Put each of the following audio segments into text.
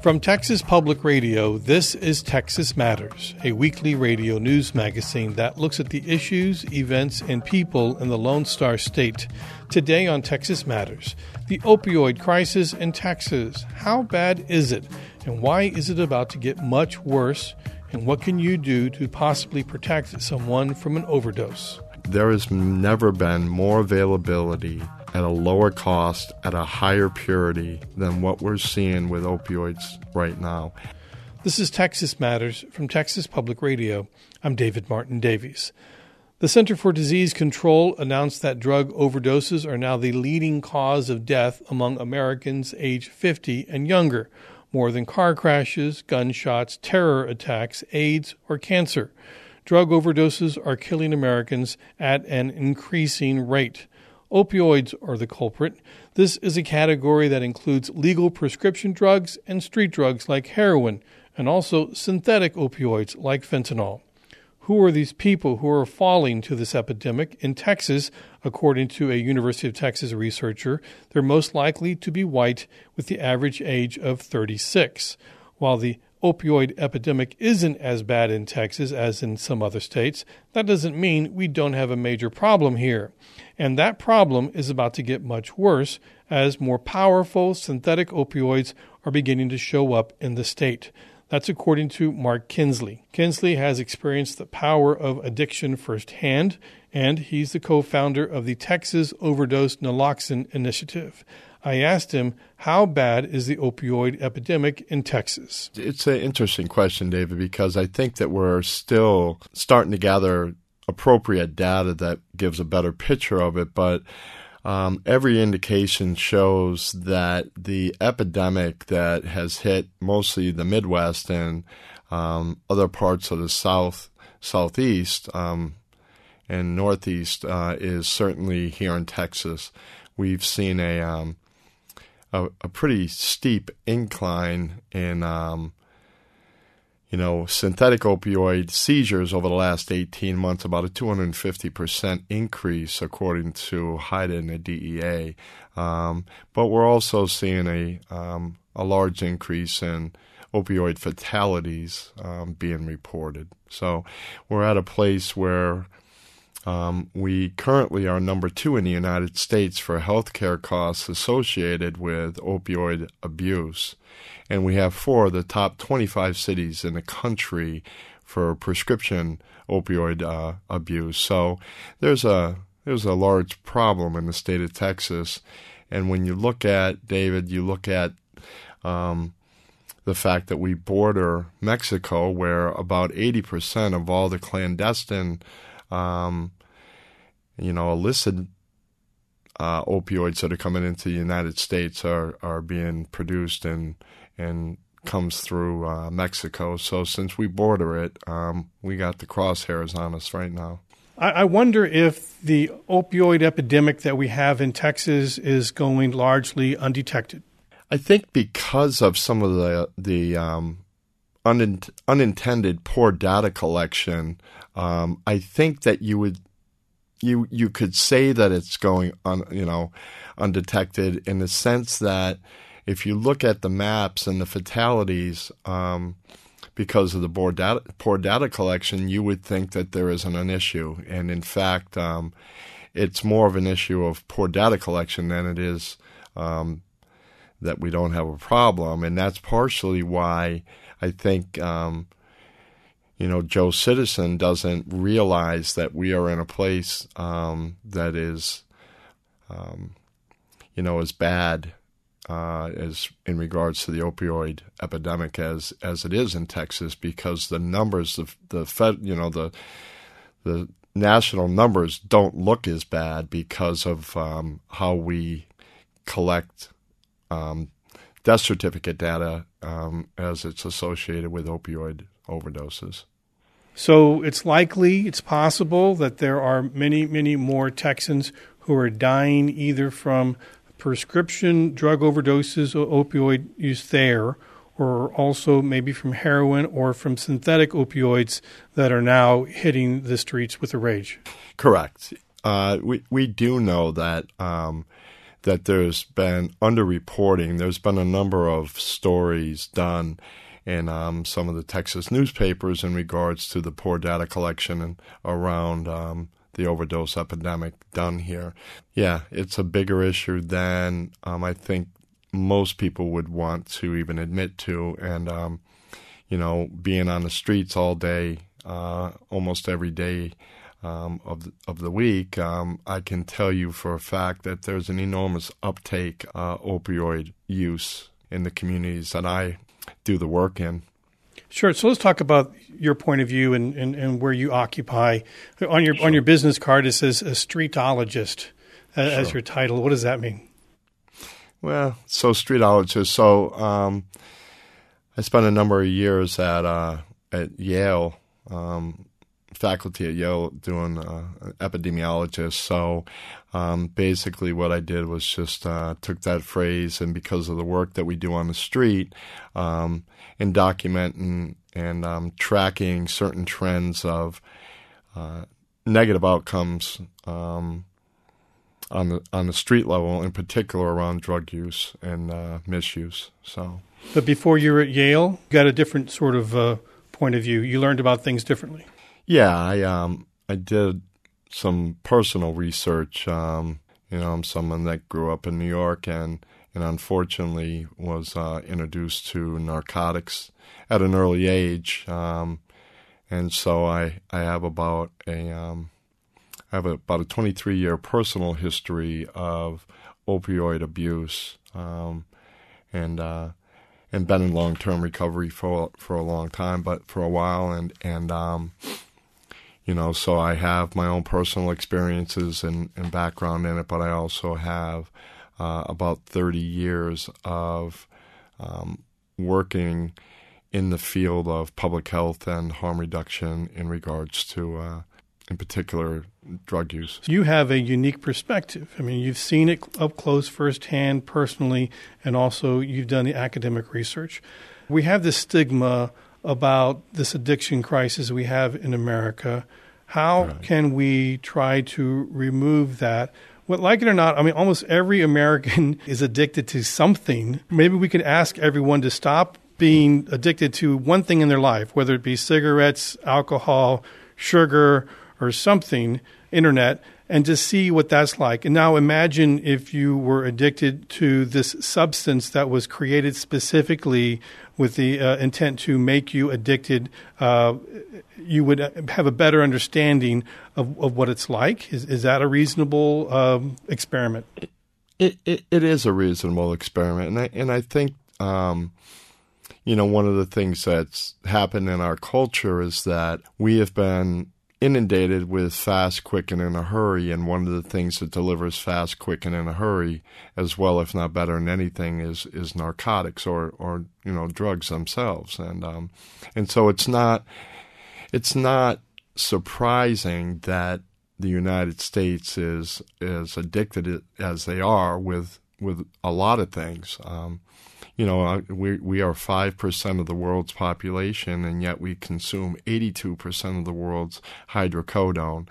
From Texas Public Radio, this is Texas Matters, a weekly radio news magazine that looks at the issues, events, and people in the Lone Star State. Today on Texas Matters, the opioid crisis in Texas. How bad is it? And why is it about to get much worse? And what can you do to possibly protect someone from an overdose? There has never been more availability at a lower cost, at a higher purity than what we're seeing with opioids right now. This is Texas Matters from Texas Public Radio. I'm David Martin Davies. The Center for Disease Control announced that drug overdoses are now the leading cause of death among Americans age 50 and younger, more than car crashes, gunshots, terror attacks, AIDS, or cancer. Drug overdoses are killing Americans at an increasing rate. Opioids are the culprit. This is a category that includes legal prescription drugs and street drugs like heroin, and also synthetic opioids like fentanyl. Who are these people who are falling to this epidemic? In Texas, according to a University of Texas researcher, they're most likely to be white with the average age of 36. While the opioid epidemic isn't as bad in Texas as in some other states, that doesn't mean we don't have a major problem here. And that problem is about to get much worse as more powerful synthetic opioids are beginning to show up in the state. That's according to Mark Kinsley. Kinsley has experienced the power of addiction firsthand, and he's the co-founder of the Texas Overdose Naloxone Initiative. I asked him, how bad is the opioid epidemic in Texas? It's an interesting question, David, because I think that we're still starting to gather appropriate data that gives a better picture of it, but every indication shows that the epidemic that has hit mostly the Midwest and other parts of the Southeast and Northeast is certainly here in Texas. We've seen a pretty steep incline in synthetic opioid seizures over the last 18 months, about a 250% increase according to HIDTA and the DEA. But we're also seeing a large increase in opioid fatalities being reported. So we're at a place where we currently are number 2 in the United States for healthcare costs associated with opioid abuse. And we have 4 of the top 25 cities in the country for prescription opioid abuse. So there's a large problem in the state of Texas. And when you look at, David, you look at the fact that we border Mexico, where about 80% of all the clandestine illicit opioids that are coming into the United States are being produced and comes through Mexico. So since we border it, we got the crosshairs on us right now. I wonder if the opioid epidemic that we have in Texas is going largely undetected. I think because of some of the unintended poor data collection, I think that you could say that it's going undetected in the sense that if you look at the maps and the fatalities because of the poor data collection, you would think that there isn't an issue. And in fact, it's more of an issue of poor data collection than it is that we don't have a problem. And that's partially why I think Joe Citizen doesn't realize that we are in a place that is, as bad as in regards to the opioid epidemic as it is in Texas, because the numbers, the national numbers don't look as bad because of how we collect death certificate data as it's associated with opioid overdoses. So it's possible that there are many, many more Texans who are dying either from prescription drug overdoses or opioid use there, or also maybe from heroin or from synthetic opioids that are now hitting the streets with a rage. Correct. We do know that that there's been underreporting. There's been a number of stories done in some of the Texas newspapers in regards to the poor data collection and around the overdose epidemic done here. Yeah, it's a bigger issue than I think most people would want to even admit to. And, being on the streets all day, almost every day of the week, I can tell you for a fact that there's an enormous uptake opioid use in the communities that I do the work in. Sure. So let's talk about your point of view and where you occupy. On your business card, it says a streetologist as your title. What does that mean? Well, so streetologist. So I spent a number of years at Yale, faculty at Yale, doing epidemiologist. So basically what I did was just took that phrase, and because of the work that we do on the street, in documenting and tracking certain trends of negative outcomes on the street level, in particular around drug use and misuse. So, but before you were at Yale, you got a different sort of point of view. You learned about things differently. Yeah, I did some personal research. I'm someone that grew up in New York and unfortunately was introduced to narcotics at an early age, and so I have about a 23-year personal history of opioid abuse, and been in long-term recovery for a long time, but for a while, and so I have my own personal experiences and background in it, but I also have about 30 years of working in the field of public health and harm reduction in regards to, in particular, drug use. You have a unique perspective. I mean, you've seen it up close, firsthand, personally, and also you've done the academic research. We have this stigma about this addiction crisis we have in America. How can we try to remove that? Well, like it or not, I mean, almost every American is addicted to something. Maybe we could ask everyone to stop being addicted to one thing in their life, whether it be cigarettes, alcohol, sugar, or something, internet, and just see what that's like. And now imagine if you were addicted to this substance that was created specifically with the intent to make you addicted. You would have a better understanding of what it's like. Is that a reasonable experiment? It is a reasonable experiment, and I think one of the things that's happened in our culture is that we have been inundated with fast, quick, and in a hurry, and one of the things that delivers fast, quick, and in a hurry as well, if not better than anything, is narcotics or drugs themselves, and so it's not surprising that the United States is addicted as they are with a lot of things. We are 5% of the world's population, and yet we consume 82% of the world's hydrocodone.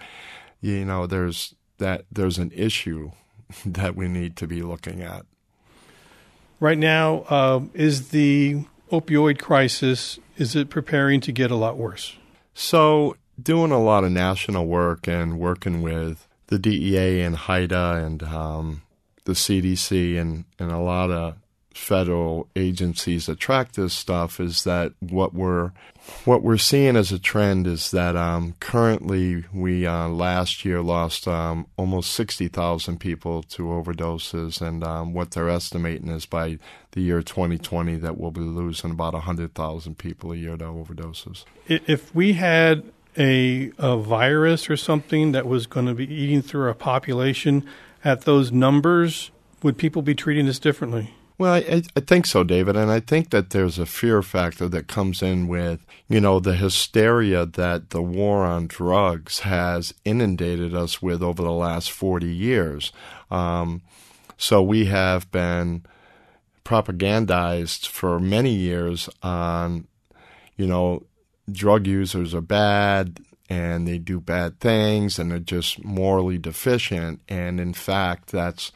There's an issue that we need to be looking at. Right now, is the opioid crisis, is it preparing to get a lot worse? So, doing a lot of national work and working with the DEA and HIDA and the CDC and a lot of federal agencies that track this stuff, is that what we're seeing as a trend is that currently we last year lost almost 60,000 people to overdoses, and what they're estimating is by the year 2020 that we'll be losing about 100,000 people a year to overdoses. If we had a virus or something that was going to be eating through our population at those numbers, would people be treating this differently? Well, I think so, David, and I think that there's a fear factor that comes in with, the hysteria that the war on drugs has inundated us with over the last 40 years. So we have been propagandized for many years on, drug users are bad and they do bad things and they're just morally deficient, and in fact, that's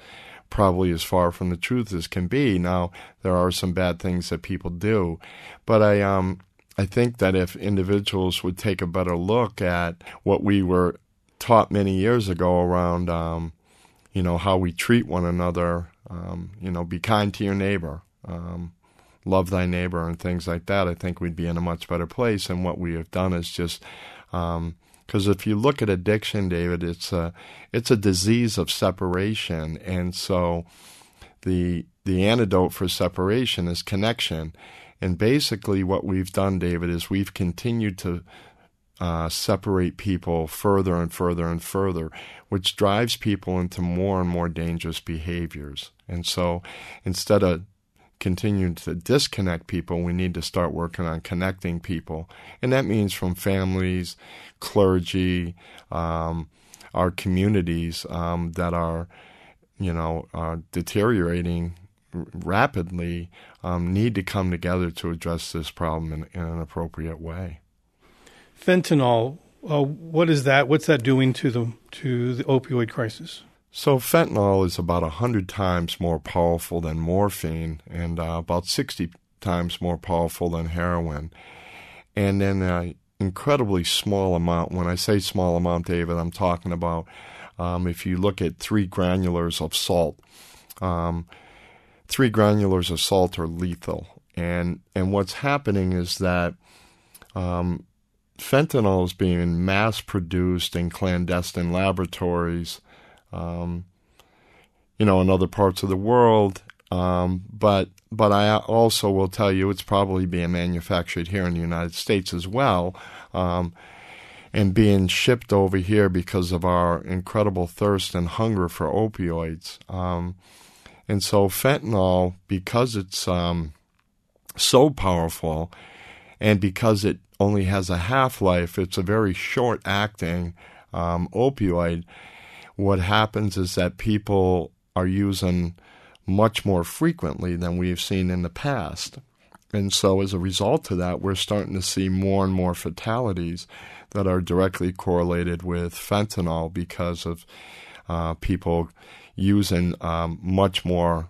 probably as far from the truth as can be. Now, there are some bad things that people do, but I think that if individuals would take a better look at what we were taught many years ago around, how we treat one another, be kind to your neighbor, love thy neighbor, and things like that, I think we'd be in a much better place. And what we have done is just, because if you look at addiction, David, it's a disease of separation, and so the antidote for separation is connection. And basically what we've done, David, is we've continued to separate people further and further and further, which drives people into more and more dangerous behaviors. And so instead of continuing to disconnect people, we need to start working on connecting people. And that means from families, clergy, our communities that are deteriorating rapidly, need to come together to address this problem in an appropriate way. Fentanyl, what is that? What's that doing to the opioid crisis? So fentanyl is about 100 times more powerful than morphine and about 60 times more powerful than heroin. And in an incredibly small amount, when I say small amount, David, I'm talking about if you look at 3 granulars of salt, 3 granulars of salt are lethal. And what's happening is that fentanyl is being mass-produced in clandestine laboratories, in other parts of the world. But I also will tell you it's probably being manufactured here in the United States as well, and being shipped over here because of our incredible thirst and hunger for opioids. And so fentanyl, because it's so powerful and because it only has a half-life, it's a very short-acting opioid. What happens is that people are using much more frequently than we've seen in the past. And so as a result of that, we're starting to see more and more fatalities that are directly correlated with fentanyl because of people using much more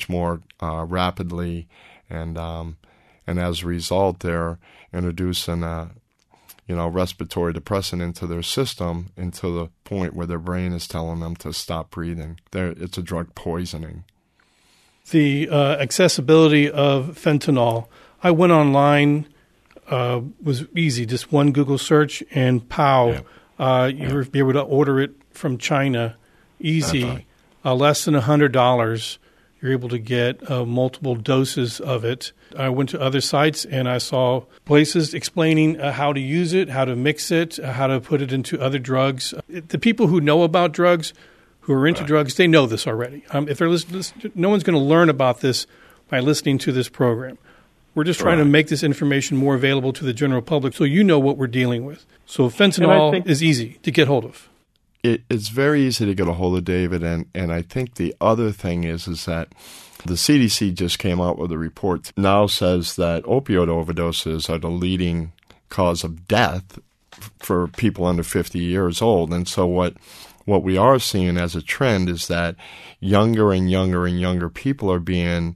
rapidly, and as a result, they're introducing respiratory depressant into their system, into the point where their brain is telling them to stop breathing. It's a drug poisoning. The accessibility of fentanyl, I went online, was easy, just one Google search, and pow, you were able to order it from China, easy, less than $100. You're able to get multiple doses of it. I went to other sites and I saw places explaining how to use it, how to mix it, how to put it into other drugs. The people who know about drugs, who are into drugs, they know this already. If they're listening, no one's going to learn about this by listening to this program. We're just trying to make this information more available to the general public so you know what we're dealing with. So fentanyl is easy to get hold of. It's very easy to get a hold of, David, and I think the other thing is that the CDC just came out with a report now says that opioid overdoses are the leading cause of death for people under 50 years old. And so what we are seeing as a trend is that younger and younger and younger people are being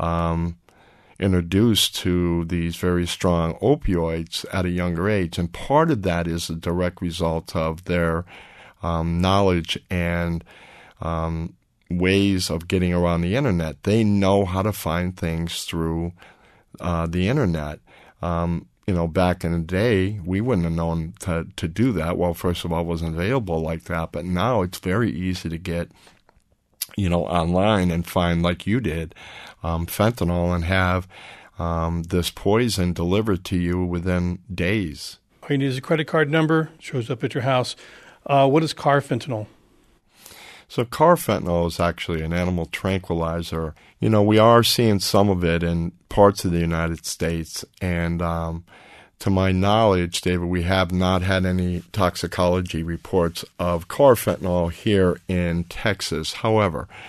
introduced to these very strong opioids at a younger age. And part of that is a direct result of their knowledge and ways of getting around the internet. They know how to find things through the internet. Back in the day, we wouldn't have known to do that. Well, first of all, it wasn't available like that, but now it's very easy to get, online and find, like you did, fentanyl and have this poison delivered to you within days. All you need is a credit card number, shows up at your house. What is carfentanil? So carfentanil is actually an animal tranquilizer. We are seeing some of it in parts of the United States. And to my knowledge, David, we have not had any toxicology reports of carfentanil here in Texas. However,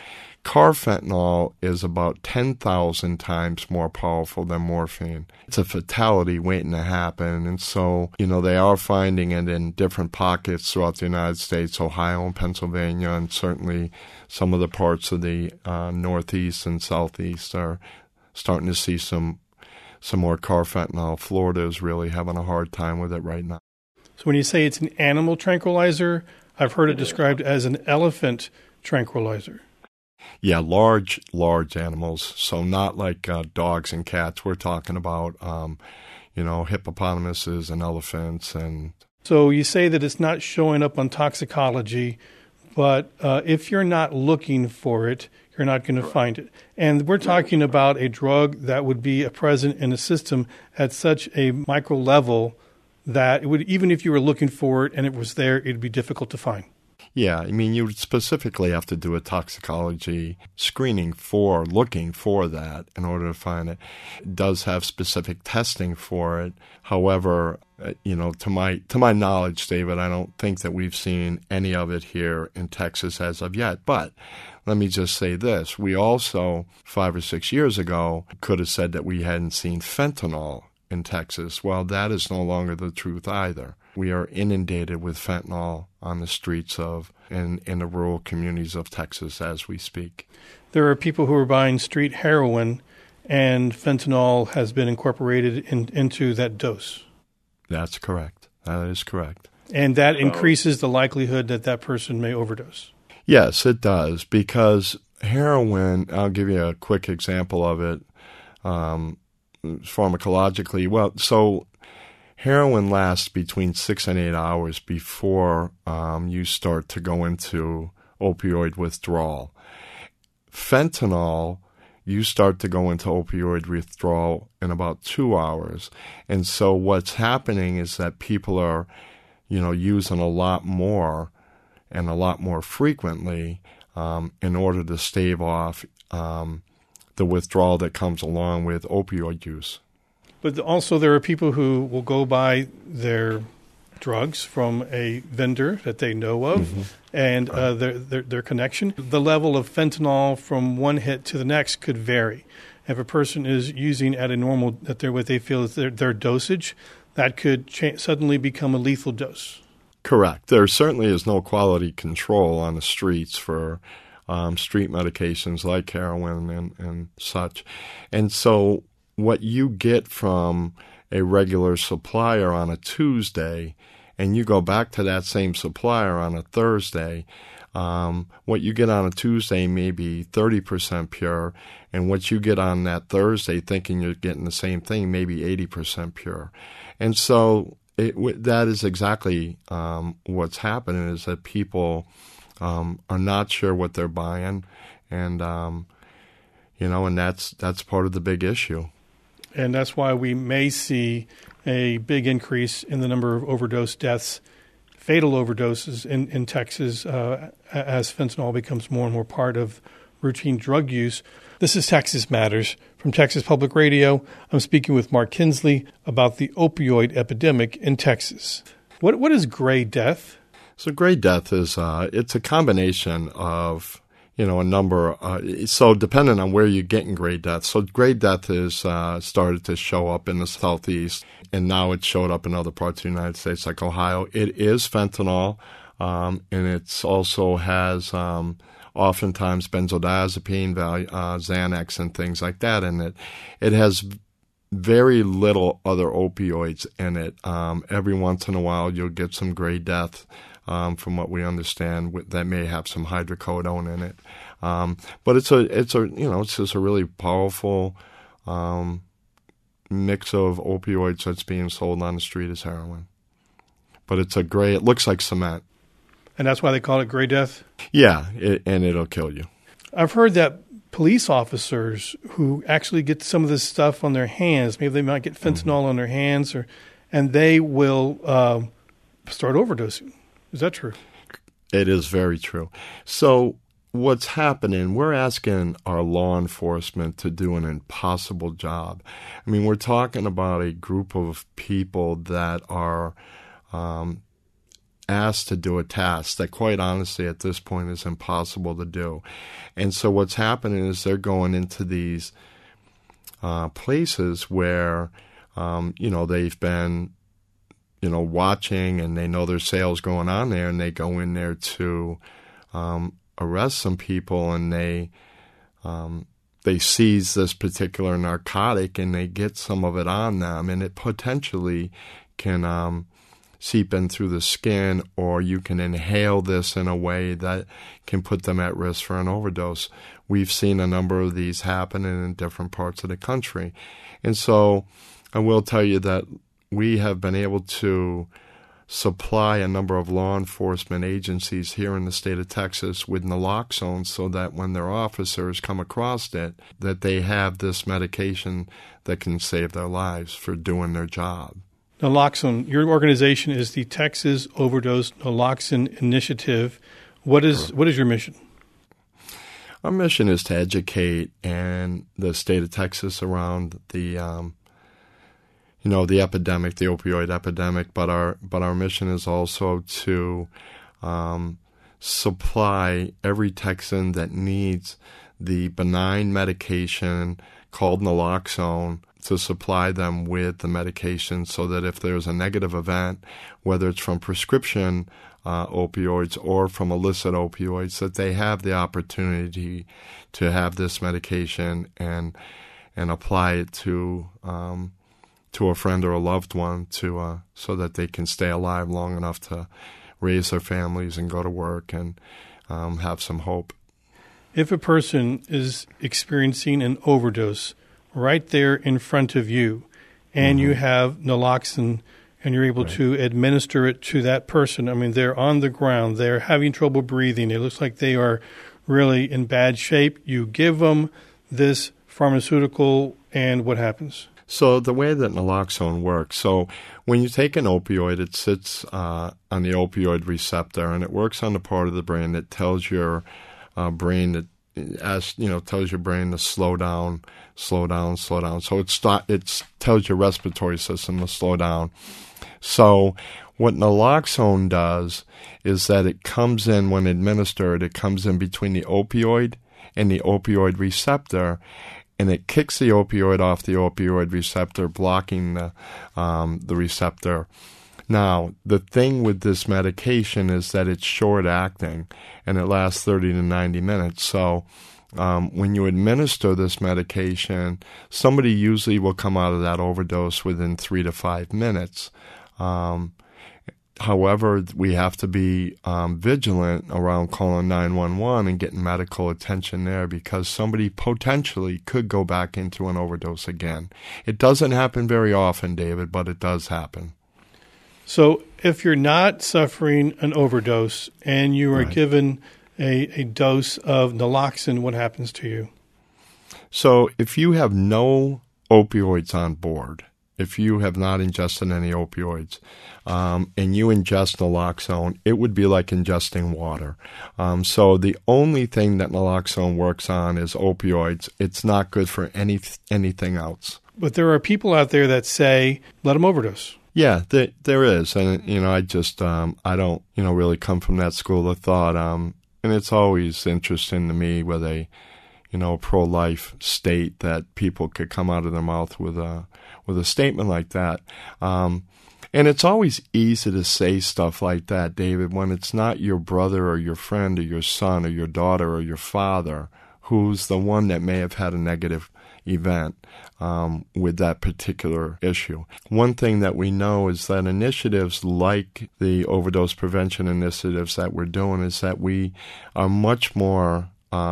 carfentanil is about 10,000 times more powerful than morphine. It's a fatality waiting to happen. And so, they are finding it in different pockets throughout the United States, Ohio and Pennsylvania, and certainly some of the parts of the Northeast and Southeast are starting to see some more carfentanil. Florida is really having a hard time with it right now. So when you say it's an animal tranquilizer, I've heard it described as an elephant tranquilizer. Yeah, large animals. So not like dogs and cats. We're talking about, hippopotamuses and elephants. And so you say that it's not showing up on toxicology, but if you're not looking for it, you're not going to find it. And we're talking about a drug that would be present in the system at such a micro level that it would, even if you were looking for it and it was there, it'd be difficult to find. Yeah, you would specifically have to do a toxicology screening looking for that in order to find it. It does have specific testing for it. However, to my knowledge, David, I don't think that we've seen any of it here in Texas as of yet. But let me just say this. We also, 5 or 6 years ago, could have said that we hadn't seen fentanyl in Texas. Well, that is no longer the truth either. We are inundated with fentanyl on the streets in the rural communities of Texas as we speak. There are people who are buying street heroin, and fentanyl has been incorporated into that dose. That's correct. That is correct. And that increases the likelihood that person may overdose. Yes, it does, because heroin, I'll give you a quick example of it pharmacologically. Well, so heroin lasts between 6 and 8 hours before you start to go into opioid withdrawal. Fentanyl, you start to go into opioid withdrawal in about 2 hours. And so what's happening is that people are, using a lot more and a lot more frequently in order to stave off the withdrawal that comes along with opioid use. But also there are people who will go buy their drugs from a vendor that they know of, and their connection. The level of fentanyl from one hit to the next could vary. If a person is using at a normal, what they feel is their dosage, that could suddenly become a lethal dose. Correct. There certainly is no quality control on the streets for street medications like heroin and such. And so what you get from a regular supplier on a Tuesday and you go back to that same supplier on a Thursday, what you get on a Tuesday may be 30% pure, and what you get on that Thursday thinking you're getting the same thing may be 80% pure. And so that is exactly what's happening, is that people are not sure what they're buying, and and that's part of the big issue. And that's why we may see a big increase in the number of overdose deaths, fatal overdoses in Texas as fentanyl becomes more and more part of routine drug use. This is Texas Matters from Texas Public Radio. I'm speaking with Mark Kinsley about the opioid epidemic in Texas. What is gray death? So gray death is it's a combination of a number. So depending on where you're getting gray death. So gray death is started to show up in the Southeast, and now it showed up in other parts of the United States like Ohio. It is fentanyl, and it also has oftentimes benzodiazepine, Xanax, and things like that. And it has very little other opioids in it. Every once in a while, you'll get some gray death. From what we understand, that may have some hydrocodone in it, but it's just a really powerful mix of opioids that's being sold on the street as heroin. But it's it looks like cement, and that's why they call it gray death. Yeah, and it'll kill you. I've heard that police officers who actually get some of this stuff on their hands, maybe they might get fentanyl on their hands, and they will start overdosing. Is that true? It is very true. So what's happening, we're asking our law enforcement to do an impossible job. I mean, we're talking about a group of people that are asked to do a task that quite honestly at this point is impossible to do. And so what's happening is they're going into these places where, they've been, watching and they know there's sales going on there, and they go in there to arrest some people, and they seize this particular narcotic and they get some of it on them, and it potentially can seep in through the skin, or you can inhale this in a way that can put them at risk for an overdose. We've seen a number of these happen in different parts of the country. And so I will tell you that we have been able to supply a number of law enforcement agencies here in the state of Texas with naloxone, so that when their officers come across it, that they have this medication that can save their lives for doing their job. Naloxone, your organization is the Texas Overdose Naloxone Initiative. What is your mission? Our mission is to educate and the state of Texas around the epidemic, the opioid epidemic, but our mission is also to supply every Texan that needs the benign medication called naloxone, to supply them with the medication so that if there's a negative event, whether it's from prescription opioids or from illicit opioids, that they have the opportunity to have this medication and apply it to a friend or a loved one so that they can stay alive long enough to raise their families and go to work and have some hope. If a person is experiencing an overdose right there in front of you, and you have naloxone, and you're able to administer it to that person, I mean, they're on the ground, they're having trouble breathing, it looks like they are really in bad shape. You give them this pharmaceutical, and what happens? So the way that naloxone works, so when you take an opioid, it sits on the opioid receptor, and it works on the part of the brain that tells your brain that tells your brain to slow down. So it tells your respiratory system to slow down. So what naloxone does is that it comes in, when administered, it comes in between the opioid and the opioid receptor, and it kicks the opioid off the opioid receptor, blocking the receptor. Now, the thing with this medication is that it's short-acting, and it lasts 30 to 90 minutes. So when you administer this medication, somebody usually will come out of that overdose within 3 to 5 minutes. However, we have to be vigilant around calling 911 and getting medical attention there, because somebody potentially could go back into an overdose again. It doesn't happen very often, David, but it does happen. So if you're not suffering an overdose and you are given a dose of naloxone, what happens to you? So if you have no opioids on board, if you have not ingested any opioids, and you ingest naloxone, it would be like ingesting water. So the only thing that naloxone works on is opioids. It's not good for anything else. But there are people out there that say, let them overdose. Yeah, there is. And, I just, I don't, really come from that school of thought. And it's always interesting to me with a pro-life state that people could come out of their mouth with a statement like that. And it's always easy to say stuff like that, David, when it's not your brother or your friend or your son or your daughter or your father who's the one that may have had a negative event with that particular issue. One thing that we know is that initiatives like the overdose prevention initiatives that we're doing is that we are much more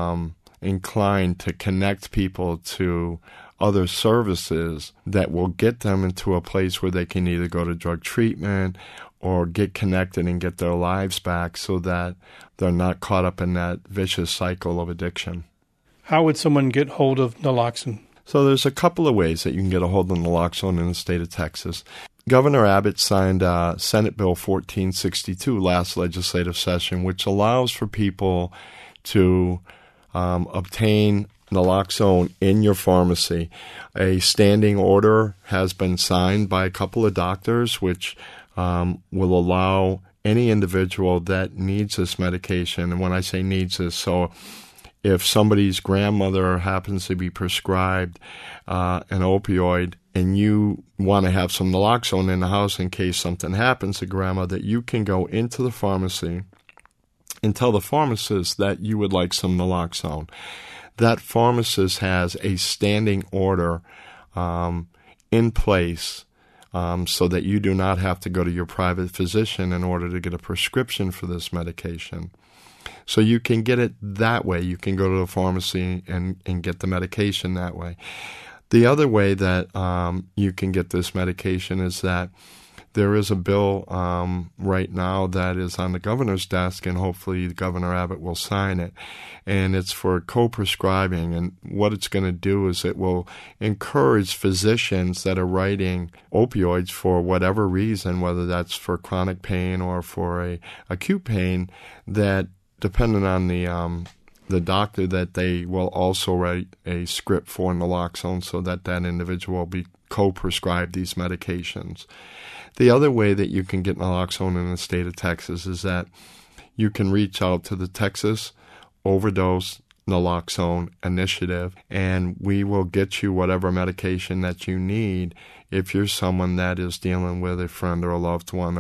inclined to connect people to other services that will get them into a place where they can either go to drug treatment or get connected and get their lives back so that they're not caught up in that vicious cycle of addiction. How would someone get hold of naloxone? So there's a couple of ways that you can get a hold of naloxone in the state of Texas. Governor Abbott signed Senate Bill 1462 last legislative session, which allows for people to obtain naloxone in your pharmacy. A standing order has been signed by a couple of doctors, which will allow any individual that needs this medication, and when I say needs this, so if somebody's grandmother happens to be prescribed an opioid and you want to have some naloxone in the house in case something happens to grandma, that you can go into the pharmacy and tell the pharmacist that you would like some naloxone. That pharmacist has a standing order in place so that you do not have to go to your private physician in order to get a prescription for this medication. So you can get it that way. You can go to the pharmacy and get the medication that way. The other way that you can get this medication is that there is a bill right now that is on the governor's desk, and hopefully Governor Abbott will sign it. And it's for co-prescribing. And what it's going to do is it will encourage physicians that are writing opioids for whatever reason, whether that's for chronic pain or for a acute pain, that depending on the doctor, that they will also write a script for naloxone so that individual will be co-prescribed these medications. The other way that you can get naloxone in the state of Texas is that you can reach out to the Texas Overdose Naloxone Initiative, and we will get you whatever medication that you need if you're someone that is dealing with a friend or a loved one,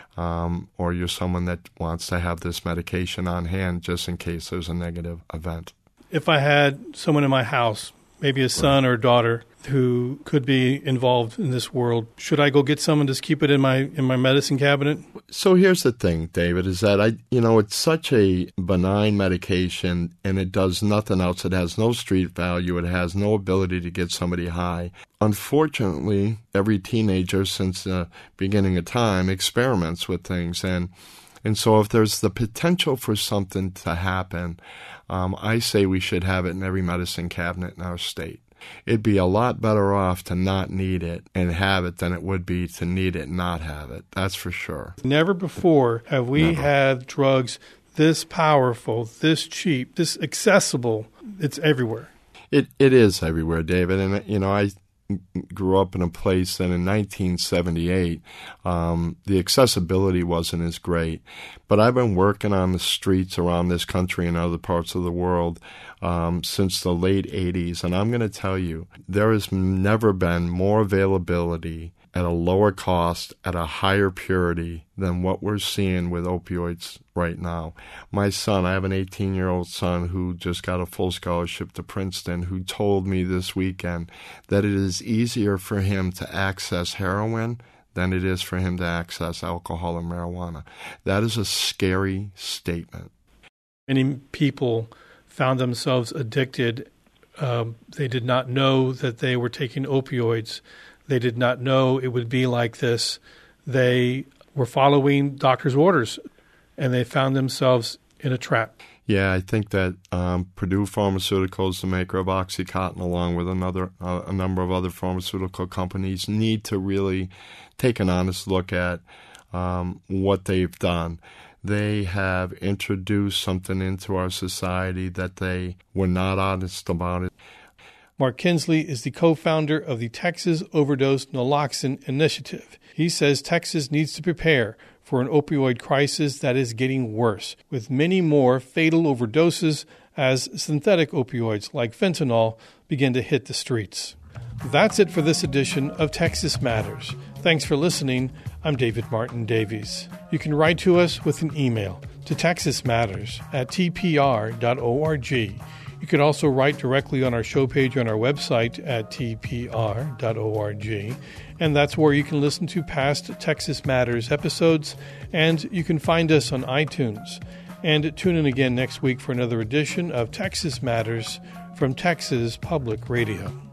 or you're someone that wants to have this medication on hand just in case there's a negative event. If I had someone in my house, maybe a son or a daughter, who could be involved in this world, should I go get some and just keep it in my medicine cabinet? So here's the thing, David, is that it's such a benign medication and it does nothing else. It has no street value. It has no ability to get somebody high. Unfortunately, every teenager since the beginning of time experiments with things, and so if there's the potential for something to happen, I say we should have it in every medicine cabinet in our state. It'd be a lot better off to not need it and have it than it would be to need it and not have it. That's for sure. Never before have we had drugs this powerful, this cheap, this accessible. It's everywhere. It is everywhere, David. And, I grew up in a place that in 1978, the accessibility wasn't as great. But I've been working on the streets around this country and other parts of the world since the late 80s. And I'm going to tell you, there has never been more availability at a lower cost, at a higher purity than what we're seeing with opioids right now. My son, I have an 18-year-old son who just got a full scholarship to Princeton, who told me this weekend that it is easier for him to access heroin than it is for him to access alcohol or marijuana. That is a scary statement. Many people found themselves addicted. They did not know that they were taking opioids. They did not know it would be like this. They were following doctor's orders, and they found themselves in a trap. Yeah, I think that Purdue Pharmaceuticals, the maker of OxyContin, along with a number of other pharmaceutical companies, need to really take an honest look at what they've done. They have introduced something into our society that they were not honest about it. Mark Kinsley is the co-founder of the Texas Overdose Naloxone Initiative. He says Texas needs to prepare for an opioid crisis that is getting worse, with many more fatal overdoses as synthetic opioids like fentanyl begin to hit the streets. That's it for this edition of Texas Matters. Thanks for listening. I'm David Martin Davies. You can write to us with an email to texasmatters@tpr.org. You can also write directly on our show page on our website at tpr.org, and that's where you can listen to past Texas Matters episodes, and you can find us on iTunes. And tune in again next week for another edition of Texas Matters from Texas Public Radio.